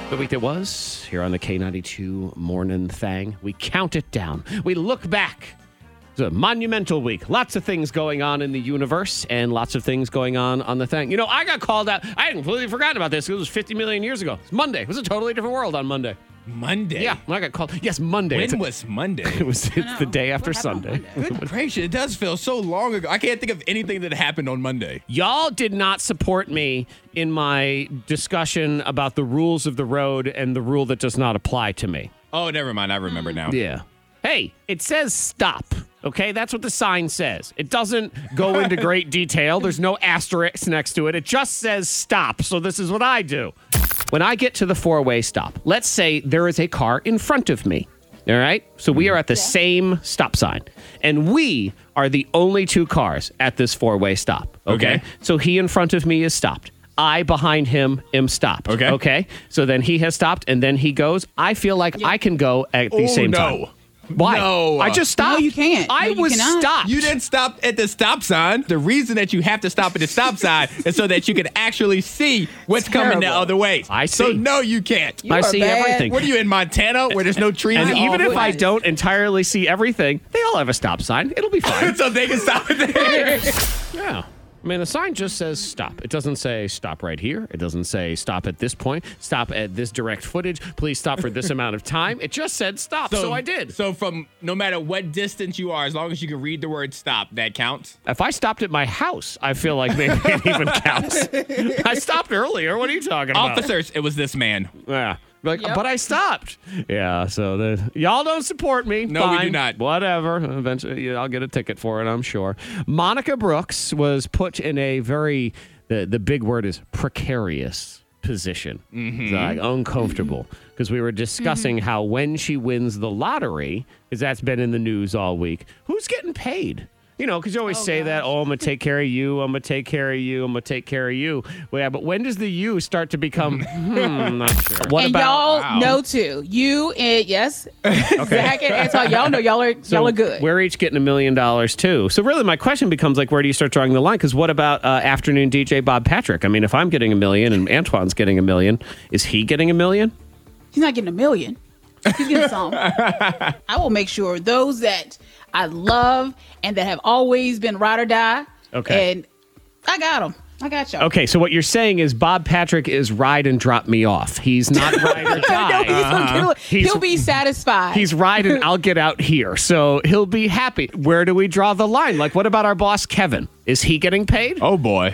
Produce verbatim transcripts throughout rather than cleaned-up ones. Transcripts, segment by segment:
The week that was, here on the K ninety-two Morning Thang, we count it down. We look back. It's a monumental week. Lots of things going on in the universe and lots of things going on on the thing. You know, I got called out. I had completely forgotten about this. It was fifty million years ago. It's Monday. It was a totally different world on Monday. Monday? Yeah, when I got called. Yes, Monday. When It's a- was Monday? It was. It's the day after What happened Sunday. on Monday? Good gracious, it does feel so long ago. I can't think of anything that happened on Monday. Y'all did not support me in my discussion about the rules of the road and the rule that does not apply to me. Oh, never mind. I remember now. Yeah. Hey, it says stop. Okay, that's what the sign says. It doesn't go into great detail. There's no asterisk next to it. It just says stop. So this is what I do. When I get to the four-way stop, let's say there is a car in front of me. All right? So we are at the same stop sign. And we are the only two cars at this four-way stop. Okay? Okay. So he in front of me is stopped. I behind him am stopped. Okay. Okay? So then he has stopped and then he goes. I feel like I can go at the Oh, same no. time. Why? No. I just stopped. No, you can't. I No, you was cannot. stopped. You didn't stop at the stop sign. The reason that you have to stop at the stop sign is so that you can actually see what's coming the Terrible. other way. I So see. no, you can't. You I are see bad. everything. What are you in Montana where there's no trees? And at all? even if I Always. don't entirely see everything, they all have a stop sign. It'll be fine. so they can stop it there. Yeah. I mean, the sign just says stop. It doesn't say stop right here. It doesn't say stop at this point. Stop at this direct footage. Please stop for this amount of time. It just said stop, so, I did. So from no matter what distance you are, as long as you can read the word stop, that counts. If I stopped at my house, I feel like maybe it even counts. I stopped earlier. What are you talking about? Officers, it was this man. Yeah. Like, Yep. but I stopped. Yeah, so the y'all don't support me. No, we do Fine. not. Whatever. Eventually, yeah, I'll get a ticket for it, I'm sure. Monica Brooks was put in a very, the, the big word is precarious position. Mm-hmm. It's like uncomfortable. Because we were discussing how when she wins the lottery, because that's been in the news all week, who's getting paid? You know, because you always Oh, say that, gosh. oh, I'm going to take care of you, I'm going to take care of you, I'm going to take care of you. Well, yeah, but when does the you start to become, hmm, I'm not sure. What and about, y'all Wow. know too. You and yes, Zach and Anton, y'all know y'all are so y'all are good. we're each getting a million dollars too. So really my question becomes like, where do you start drawing the line? Because what about uh, afternoon D J Bob Patrick? I mean, if I'm getting a million and Antoine's getting a million, is he getting a million? He's not getting a million. He's getting some. I will make sure those that I love and that have always been ride or die. Okay. And I got them. I got y'all. Okay, so what you're saying is Bob Patrick is ride and drop me off. He's not ride or No, die. he's gonna get- He's- he'll be satisfied. He's ride and I'll get out here. So he'll be happy. Where do we draw the line? Like, what about our boss, Kevin? Is he getting paid? Oh boy.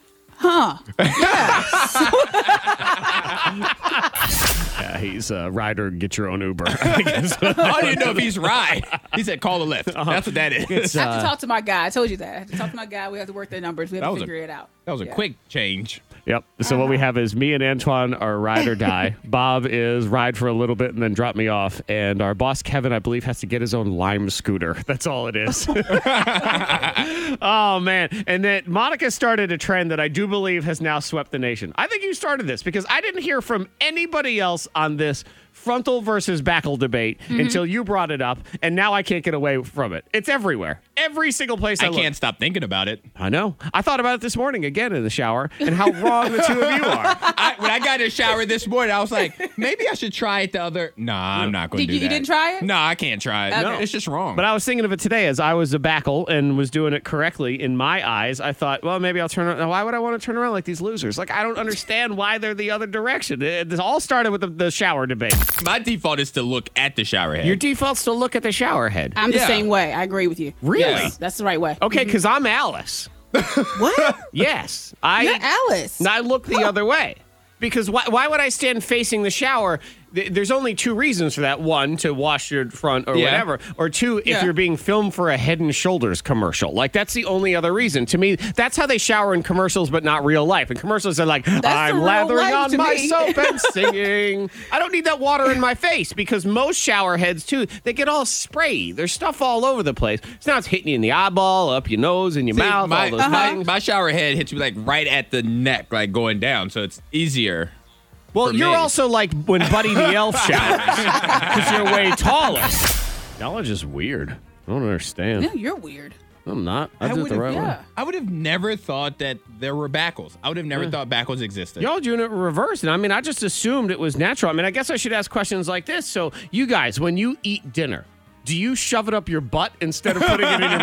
huh? Yeah, he's a rider. Get your own Uber. I guess. I don't even know if he's right. He said call a lift. That's what that is. I have to talk to my guy. I told you that. I have to talk to my guy. We have to work the numbers. We have That to was a- figure it out. That was a Yeah. quick change. Yep. So what we have is me and Antoine are ride or die. Bob is ride for a little bit and then drop me off. And our boss, Kevin, I believe, has to get his own Lime scooter. That's all it is. Oh, man. And then Monica started a trend that I do believe has now swept the nation. I think you started this because I didn't hear from anybody else on this frontal versus backle debate until you brought it up. And now I can't get away from it. It's everywhere. Every single place I, I look. can't stop thinking about it. I know. I thought about it this morning again in the shower and how wrong the two of you are. I, when I got in the shower this morning, I was like, maybe I should try it the other. Nah, I'm not going to Did do you- you that. didn't try it? No, I can't try it. Okay. No, it's just wrong. But I was thinking of it today as I was a backle and was doing it correctly in my eyes. I thought, well, maybe I'll turn around. Why would I want to turn around like these losers? Like, I don't understand why they're the other direction. It, this all started with the, the shower debate. My default is to look at the shower head. Your default's to look at the shower head. I'm the Yeah. same way. I agree with you. Really? Yes, that's the right way. Okay, because I'm Alice. What? Yes. I, You're Alice. I look the other way. Because why, why would I stand facing the shower? Th- There's only two reasons for that. One, to wash your front or Yeah. whatever. Or two, if Yeah. you're being filmed for a Head and Shoulders commercial. Like, that's the only other reason. To me, that's how they shower in commercials, but not real life. In commercials, they're like, the I'm real lathering life on to my me." soap and singing. I don't need that water in my face because most shower heads, too, they get all sprayy. There's stuff all over the place. So now it's hitting you in the eyeball, up your nose, in your See, mouth, my, all those my, things. my shower head hits me like right at the neck, like going down, so it's easier. Well, for you're me. also like when Buddy the Elf showers because you're way taller. Y'all are just weird. I don't understand. Yeah, you're weird. I'm not. I, I did it the would've- right way. Yeah. I would have never thought that there were backles. I would have never thought backles existed. Y'all doing it reverse. And I mean, I just assumed it was natural. I mean, I guess I should ask questions like this. So, you guys, when you eat dinner, do you shove it up your butt instead of putting it in your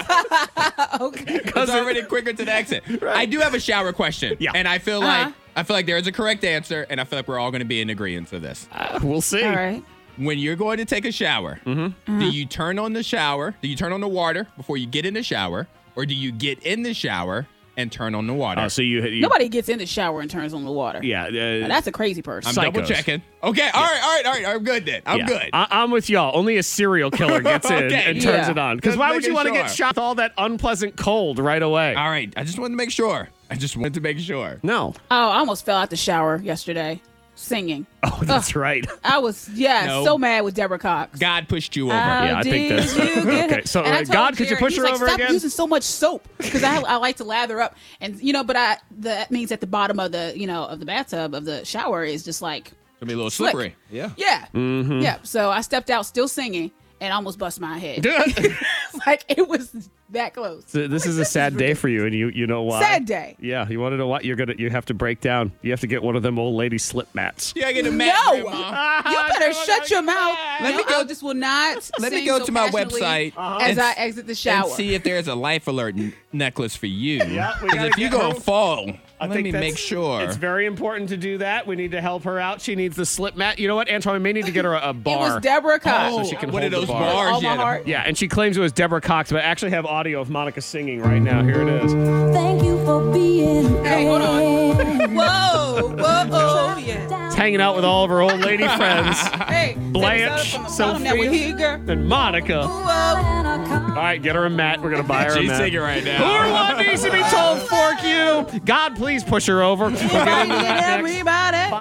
mouth? Okay. It's already quicker to the exit. I do have a shower question. Yeah. And I feel Uh-huh. like I feel like there is a correct answer, and I feel like we're all going to be in agreement for this. Uh, we'll see. All right. When you're going to take a shower, Mm-hmm. do you turn on the shower? Do you turn on the water before you get in the shower, or do you get in the shower and turn on the water? Oh, so you, you Nobody gets in the shower and turns on the water. Yeah. Uh, Now, that's a crazy person. I'm psychos. double checking. Okay, all right, all right, all right. I'm good then. I'm yeah. good. I, I'm with y'all. Only a serial killer gets in Okay. and turns Yeah. it on. Because Just why would you making want to get sure. shot with all that unpleasant cold right away? all right, I just wanted to make sure. I just wanted to make sure. No. Oh, I almost fell out the shower yesterday singing. Oh, that's right. I was, yeah, No. so mad with Deborah Cox. God pushed you over. How Yeah, I think did that's- you get okay, it? so, And I uh, told God, could you Jared, push he's her like, over Stop again? using so much soap because I, I like to lather up, and you know, but I that means at the bottom of the you know of the bathtub of the shower is just like It's gonna be a little Slick. slippery. Yeah. yeah, Mm-hmm. yeah. So I stepped out still singing and almost bust my head. Like it was that close. So this is a sad day for you, and you you know why? Sad day. Yeah, you want to know what you're gonna you have to break down. You have to get one of them old lady slip mats. Yeah, I get a mat, No. Grandma. You better shut your mouth. Let me No, go- I just will not. Let me sing go so to my passionately website as and I s- exit the shower. And see if there's a life alert n- necklace for you. Yeah, we 'Cause gotta if you get go her- fall, I let think me that's- make sure. It's very important to do that. We need to help her out. She needs the slip mat. You know what, Antoine? We may need to get her a, a bar. It was Deborah Cox. Oh, so she can one hold of the those bar. bars. All my yeah, the- heart. Yeah, and she claims it was Deborah Cox, but I actually have audio of Monica singing right now. Here it is. Thank you for being Hey, hold on. friend. Whoa, whoa, whoa, yeah. It's hanging out with all of her old lady friends. Hey, Blanche, take us out from the bottom that we're Sophia. here, girl. And Monica. Whoa. All right, get her a mat. We're going to buy her a She's mat. singing right Who now. what needs to be told? Fork you. God, please push her over. We'll get into that next. Everybody.